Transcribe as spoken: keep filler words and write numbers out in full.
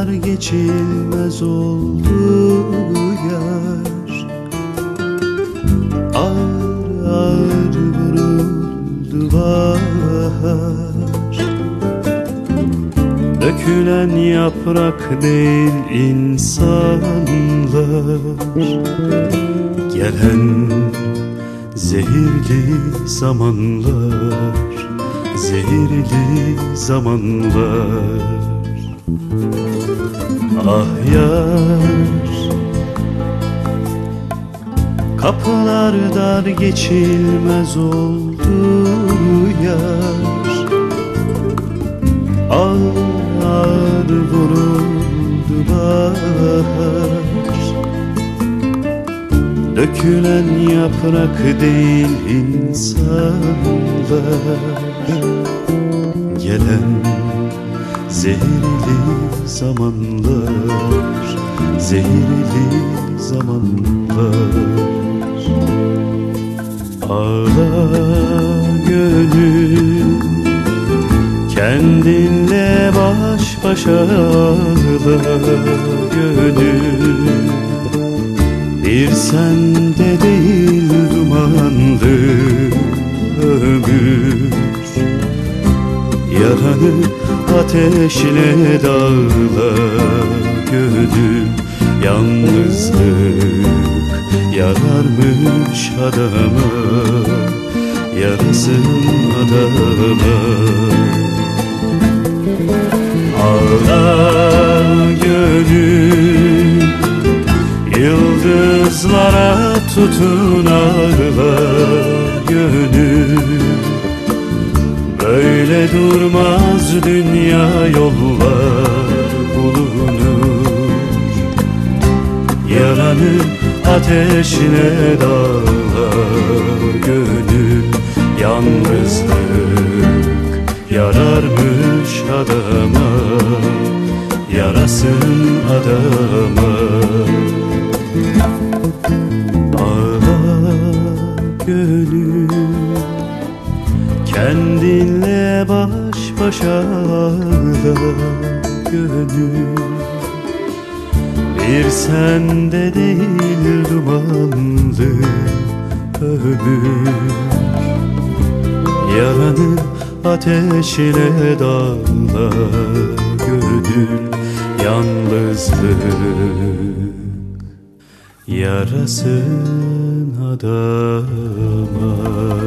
dar geçilmez oldu yar. Ağır ağır vuruldu bahar. Dökülen yaprak değil insanlar. Gelen zehirli zamanlar, zehirli zamanlar. Ah yar, kapılar dar geçilmez oldu yar. Ağır ağır vuruldu bahar. Dökülen yaprak değil insanlar. Gelen zehirli zamanlar, zehirli zamanlar. Ağla gönül, kendinle baş başa ağla gönül. Bir sende değil dumanlı ömür. Yaranı ateşle dağla gönül. Yalnızlık yararmış adama, yarasın adama. Ağla gönül, yıldızlara tutun ağla gönül. Böyle durmaz dünya, yollar bulunur. Yaranı ateşine dağla gönül. Yalnızlık yararmış adama, yarasın adama. Ağla gönül, kendinle baş başa ağla gönül. Bir sende değil dumanlı ömür. Yaranı ateşine dağla gönül. Yalnızlık yarasın adama.